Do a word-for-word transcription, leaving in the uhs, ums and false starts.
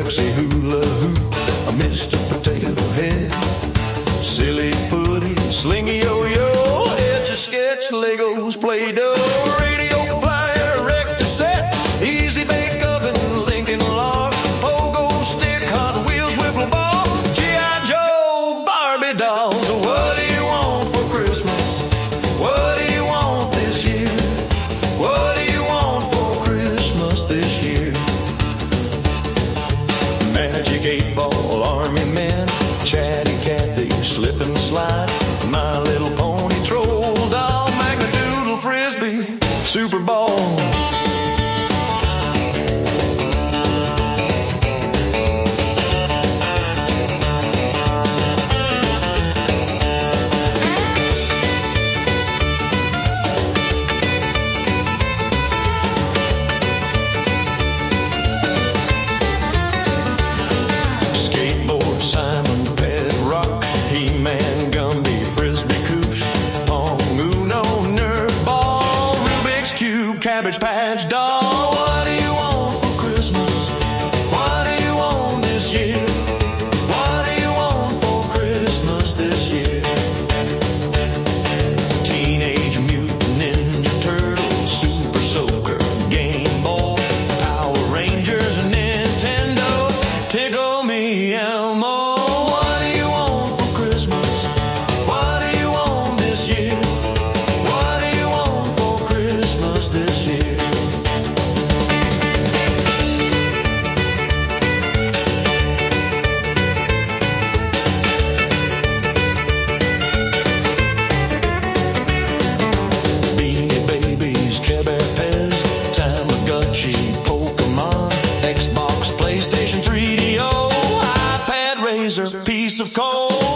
Dixie hula hoop, a Mister Potato Head, silly putty, slingy yo-yo, Etch-a-Sketch, Legos, Play-Doh, radio flyer, erector set, easy bake oven, Lincoln Logs, pogo stick, Hot Wheels, Whipple ball, G I. Joe, Barbie dolls. So what do you want for Christmas? What do you want this year? What do you want for Christmas this year? Magic eight ball, Army Men, Chatty Cathy, Slip and Slide, My Little Pony, Troll Doll, Magna-Doodle, Frisbee, Super Bowl. Skateboard, Simon Pet Rock, He-Man, Gumby, Frisbee, Koosh, Pong, Uno, Nerf Ball, Rubik's Cube, Cabbage Patch Doll. What do you want for Christmas? What do you want this year? What do you want for Christmas this year? Teenage Mutant Ninja Turtles, Super Soaker, Game Boy, Power Rangers, and Nintendo. Tickle me, Elmo. What do you want for Christmas? What do you want this year? What do you want for Christmas this year? Beanie Babies, Care Bear Pez, Tamagotchi, Pokemon, Xbox, PlayStation three D O, iPad, Razor, piece of coal.